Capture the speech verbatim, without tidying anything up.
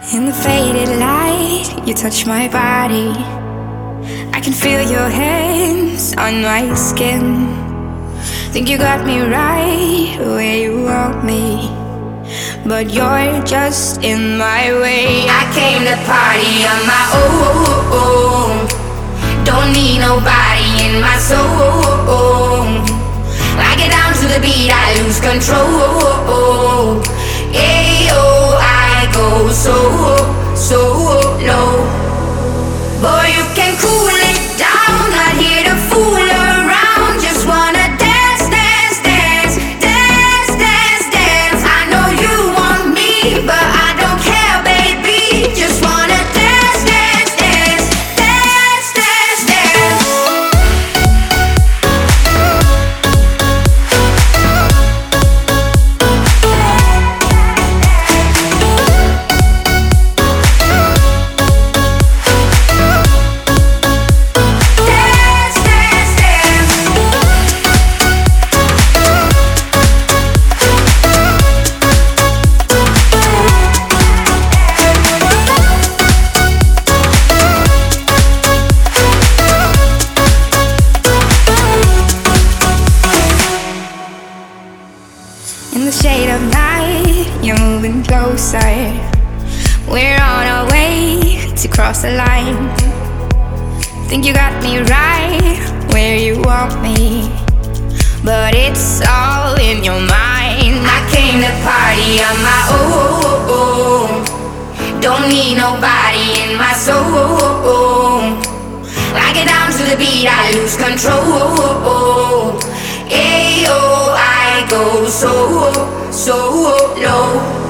In the faded light, you touch my body. I can feel your hands on my skin. Think you got me right where you want me, but you're just in my way. I came to party on my own. Don't need nobody in my soul. I get down to the beat, I lose control. Ayo, I go so, so low. Boy, you can cool it down, not here to fool around. Just wanna dance, dance, dance, dance, dance, dance. I know you want me, but I don't care, baby. Just wanna dance, dance, dance, dance, dance, dance. In the shade of night, you're moving closer. We're on our way to cross the line. Think you got me right where you want me, but it's all in your mind. I came to party on my own. Don't need nobody in my soul. I get down to the beat, I lose control. Ayo, I go so, so low.